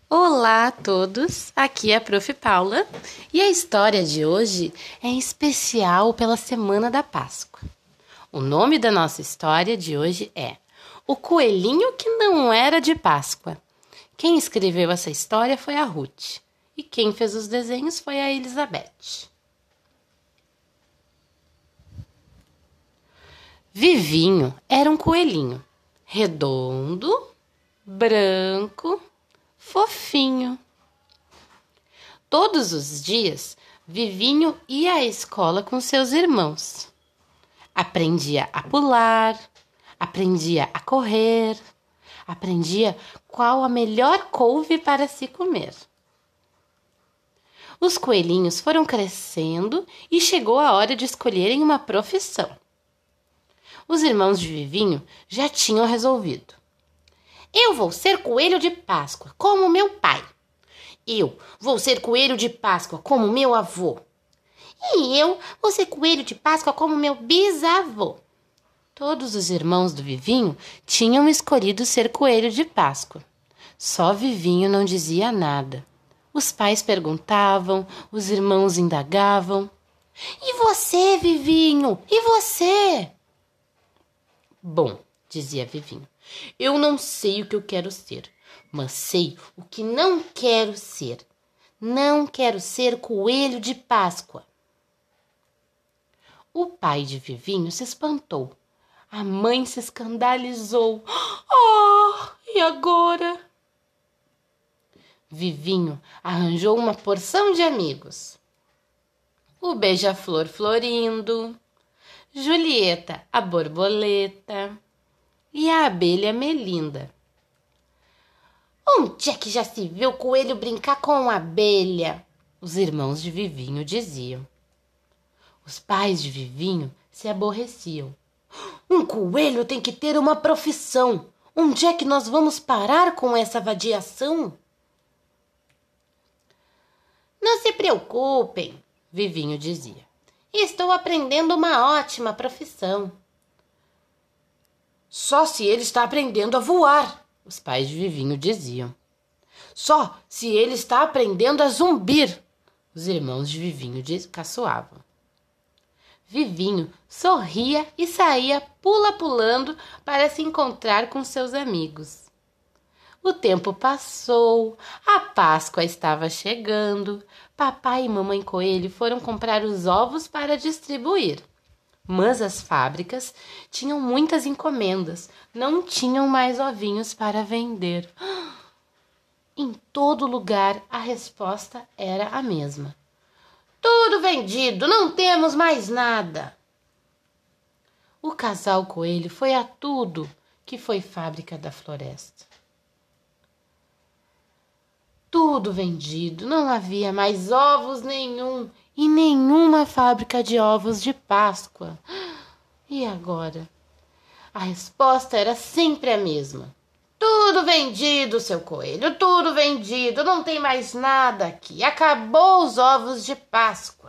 Olá a todos, aqui é a Prof. Paula e a história de hoje é especial pela Semana da Páscoa. O nome da nossa história de hoje é O Coelhinho que Não Era de Páscoa. Quem escreveu essa história foi a Ruth e quem fez os desenhos foi a Elizabeth. Vivinho era um coelhinho redondo, branco, fofinho. Todos os dias, Vivinho ia à escola com seus irmãos. Aprendia a pular, aprendia a correr, aprendia qual a melhor couve para se comer. Os coelhinhos foram crescendo e chegou a hora de escolherem uma profissão. Os irmãos de Vivinho já tinham resolvido. Eu vou ser coelho de Páscoa, como meu pai. Eu vou ser coelho de Páscoa, como meu avô. E eu vou ser coelho de Páscoa, como meu bisavô. Todos os irmãos do Vivinho tinham escolhido ser coelho de Páscoa. Só Vivinho não dizia nada. Os pais perguntavam, os irmãos indagavam. E você, Vivinho? E você? Bom, dizia Vivinho, eu não sei o que eu quero ser, mas sei o que não quero ser. Não quero ser coelho de Páscoa. O pai de Vivinho se espantou. A mãe se escandalizou. E agora? Vivinho arranjou uma porção de amigos. O beija-flor Florindo, Julieta a borboleta e a abelha Melinda. Onde é que já se viu coelho brincar com abelha? Os irmãos de Vivinho diziam. Os pais de Vivinho se aborreciam. Um coelho tem que ter uma profissão. Onde é que nós vamos parar com essa vadiação? Não se preocupem, Vivinho dizia. Estou aprendendo uma ótima profissão. Só se ele está aprendendo a voar, os pais de Vivinho diziam. Só se ele está aprendendo a zumbir, os irmãos de Vivinho caçoavam. Vivinho sorria e saía pulando para se encontrar com seus amigos. O tempo passou, a Páscoa estava chegando. Papai e mamãe coelho foram comprar os ovos para distribuir. Mas as fábricas tinham muitas encomendas, não tinham mais ovinhos para vender. Em todo lugar a resposta era a mesma. Tudo vendido, não temos mais nada. O casal coelho foi a tudo que foi fábrica da floresta. Tudo vendido, não havia mais ovos nenhum e nenhuma fábrica de ovos de Páscoa. E agora? A resposta era sempre a mesma. Tudo vendido, seu coelho, tudo vendido, não tem mais nada aqui. Acabou os ovos de Páscoa.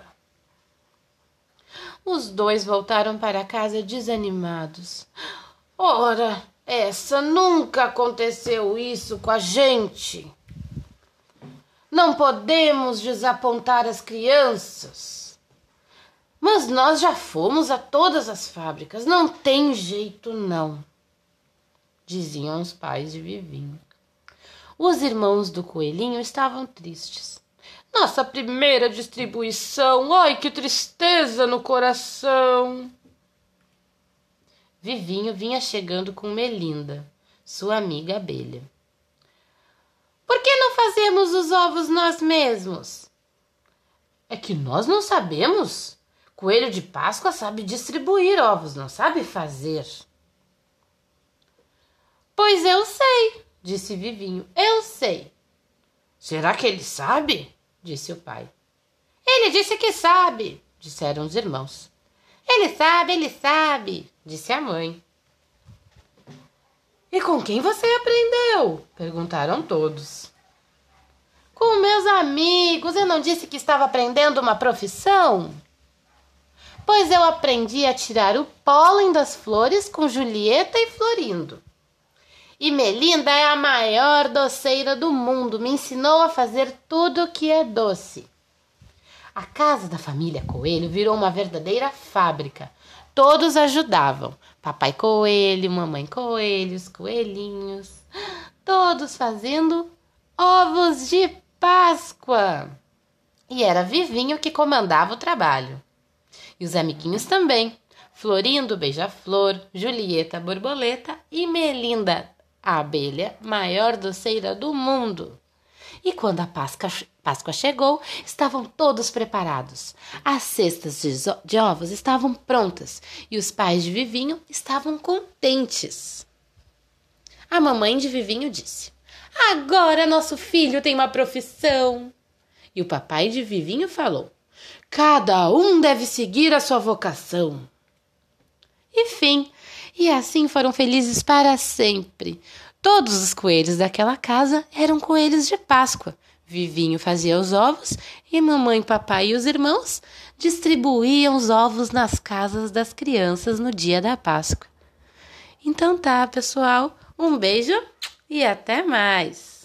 Os dois voltaram para casa desanimados. Ora, nunca aconteceu isso com a gente. Não podemos desapontar as crianças. Mas nós já fomos a todas as fábricas. Não tem jeito, não, diziam os pais de Vivinho. Os irmãos do coelhinho estavam tristes. Nossa primeira distribuição. Ai, que tristeza no coração. Vivinho vinha chegando com Melinda, sua amiga abelha. Por que não fazemos os ovos nós mesmos? É que nós não sabemos. Coelho de Páscoa sabe distribuir ovos, não sabe fazer. Pois eu sei, disse Vivinho. Eu sei. Será que ele sabe? Disse o pai. Ele disse que sabe, disseram os irmãos. Ele sabe, disse a mãe. E com quem você aprendeu? Perguntaram todos. Com meus amigos. Eu não disse que estava aprendendo uma profissão? Pois eu aprendi a tirar o pólen das flores com Julieta e Florindo. E Melinda é a maior doceira do mundo. Me ensinou a fazer tudo que é doce. A casa da família Coelho virou uma verdadeira fábrica. Todos ajudavam. Papai Coelho, mamãe Coelho, os coelhinhos. Todos fazendo ovos de Páscoa. E era Vivinho que comandava o trabalho. E os amiguinhos também. Florindo, Beija-Flor, Julieta, Borboleta e Melinda, a abelha maior doceira do mundo. E quando a Páscoa chegou, estavam todos preparados. As cestas de ovos estavam prontas e os pais de Vivinho estavam contentes. A mamãe de Vivinho disse: agora nosso filho tem uma profissão. E o papai de Vivinho falou: cada um deve seguir a sua vocação. E fim. E assim foram felizes para sempre. Todos os coelhos daquela casa eram coelhos de Páscoa. Vivinho fazia os ovos e mamãe, papai e os irmãos distribuíam os ovos nas casas das crianças no dia da Páscoa. Então tá, pessoal. Um beijo e até mais!